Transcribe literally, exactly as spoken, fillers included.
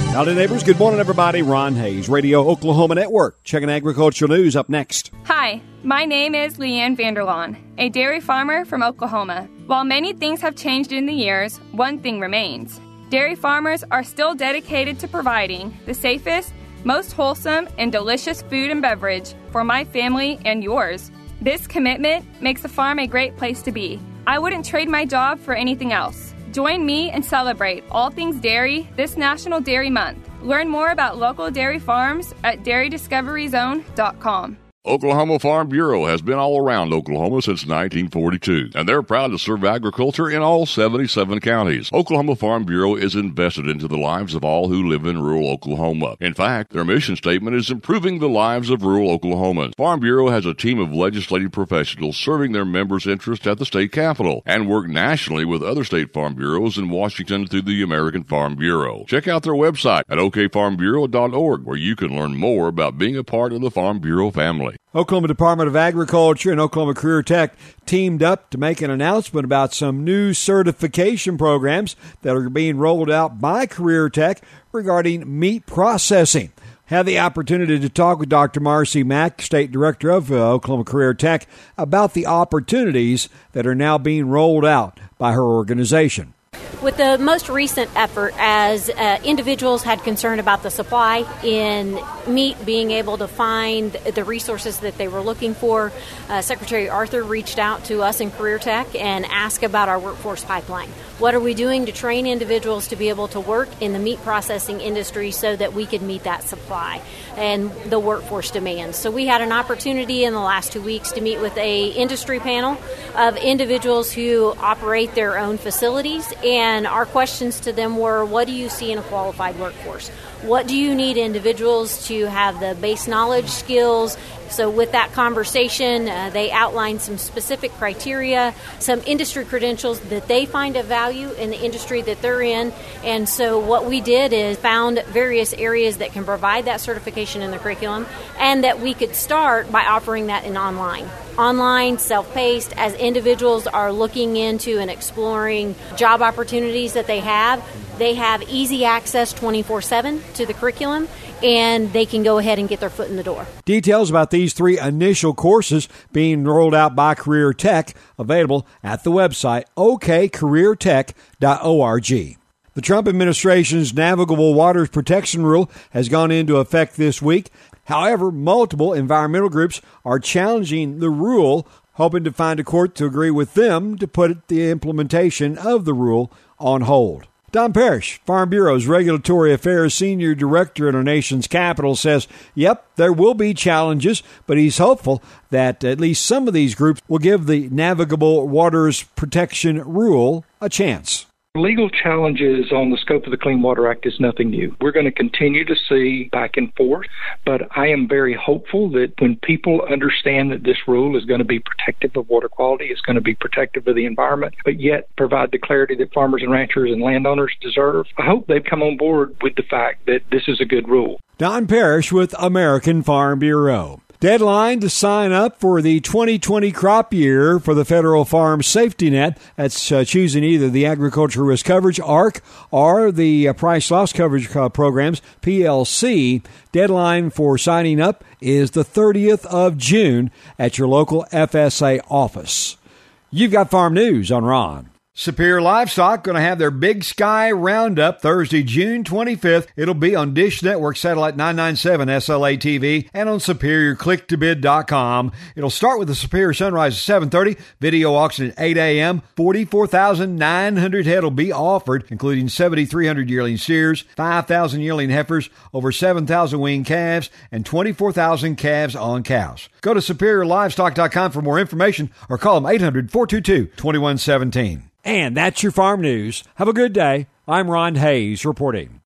Howdy, neighbors. Good morning, everybody. Ron Hayes, Radio Oklahoma Network. Checking agricultural news up next. Hi, my name is Leanne Vanderlaan, a dairy farmer from Oklahoma. While many things have changed in the years, one thing remains. Dairy farmers are still dedicated to providing the safest, most wholesome, and delicious food and beverage for my family and yours. This commitment makes a farm a great place to be. I wouldn't trade my job for anything else. Join me and celebrate all things dairy this National Dairy Month. Learn more about local dairy farms at dairy discovery zone dot com. Oklahoma Farm Bureau has been all around Oklahoma since nineteen forty-two, and they're proud to serve agriculture in all seventy-seven counties. Oklahoma Farm Bureau is invested into the lives of all who live in rural Oklahoma. In fact, their mission statement is improving the lives of rural Oklahomans. Farm Bureau has a team of legislative professionals serving their members' interests at the state capitol and work nationally with other state farm bureaus in Washington through the American Farm Bureau. Check out their website at o k farm bureau dot org, where you can learn more about being a part of the Farm Bureau family. Oklahoma Department of Agriculture and Oklahoma Career Tech teamed up to make an announcement about some new certification programs that are being rolled out by Career Tech regarding meat processing. Had the opportunity to talk with Doctor Marcy Mack, State Director of uh, Oklahoma Career Tech, about the opportunities that are now being rolled out by her organization. With the most recent effort, as uh, individuals had concern about the supply in meat, being able to find the resources that they were looking for, uh, Secretary Arthur reached out to us in Career Tech and asked about our workforce pipeline. What are we doing to train individuals to be able to work in the meat processing industry so that we could meet that supply and the workforce demands? So we had an opportunity in the last two weeks to meet with a industry panel of individuals who operate their own facilities, and our questions to them were, what do you see in a qualified workforce? What do you need individuals to have the base knowledge, skills? So with that conversation, uh, they outlined some specific criteria, some industry credentials that they find of value in the industry that they're in. And so what we did is found various areas that can provide that certification in the curriculum, and that we could start by offering that in online. Online, self-paced, as individuals are looking into and exploring job opportunities that they have, they have easy access twenty-four seven to the curriculum, and they can go ahead and get their foot in the door. Details about these three initial courses being rolled out by Career Tech available at the website o k career tech dot org. The Trump administration's Navigable Waters Protection Rule has gone into effect this week. However, multiple environmental groups are challenging the rule, hoping to find a court to agree with them to put the implementation of the rule on hold. Don Parrish, Farm Bureau's Regulatory Affairs Senior Director in our nation's capital, says, yep, there will be challenges, but he's hopeful that at least some of these groups will give the Navigable Waters Protection Rule a chance. Legal challenges on the scope of the Clean Water Act is nothing new. We're going to continue to see back and forth, but I am very hopeful that when people understand that this rule is going to be protective of water quality, it's going to be protective of the environment, but yet provide the clarity that farmers and ranchers and landowners deserve, I hope they've come on board with the fact that this is a good rule. Don Parrish with American Farm Bureau. Deadline to sign up for the twenty twenty crop year for the Federal Farm Safety Net. That's uh, choosing either the Agricultural Risk Coverage, A R C, or the uh, Price Loss Coverage uh, Programs, P L C. Deadline for signing up is the thirtieth of June at your local F S A office. You've got farm news on Ron. Superior Livestock going to have their Big Sky Roundup Thursday, June twenty-fifth. It'll be on Dish Network Satellite nine ninety-seven S L A T V and on superior click to bid dot com. It'll start with the Superior Sunrise at seven thirty, video auction at eight a.m. forty-four thousand nine hundred head will be offered, including seven thousand three hundred yearling steers, five thousand yearling heifers, over seven thousand weaned calves, and twenty-four thousand calves on cows. Go to superior livestock dot com for more information or call them eight hundred, four two two, two one one seven. And that's your farm news. Have a good day. I'm Ron Hayes reporting.